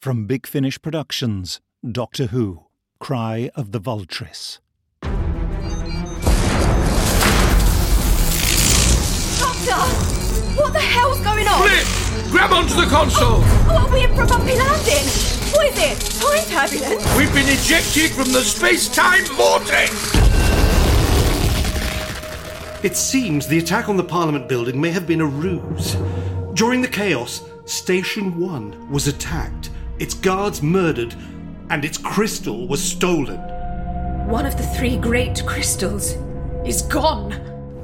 From Big Finish Productions, Doctor Who, Cry of the Vultress. Doctor! What the hell's going on? Flip! Grab onto the console! Oh, are we in for a bumpy landing? What is it? Time turbulence? We've been ejected from the space-time vortex! It seems the attack on the Parliament building may have been a ruse. During the chaos, Station 1 was attacked, its guards murdered, and its crystal was stolen. One of the 3 great crystals is gone.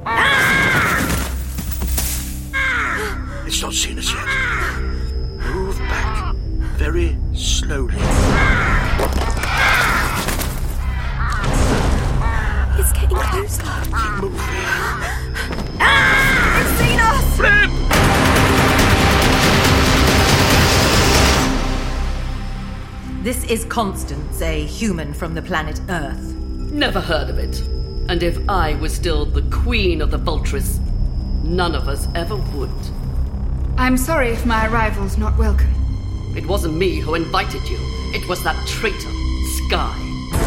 It's not seen us yet. Move back very slowly. It's getting closer. Keep moving. It's seen us! Flip! This is Constance, a human from the planet Earth. Never heard of it. And if I was still the queen of the Vultress, none of us ever would. I'm sorry if my arrival's not welcome. It wasn't me who invited you. It was that traitor, Skye.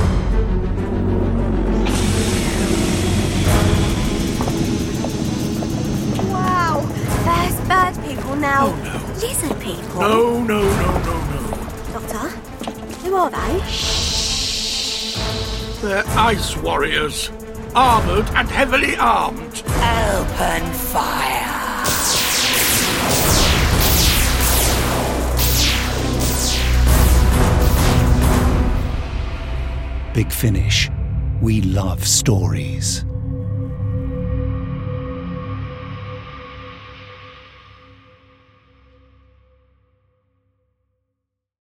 Wow, there's bird people now. Oh, no. Lizard people. No. Doctor, who are they? They're ice warriors. Armoured and heavily armed. Open fire! Big Finish. We love stories.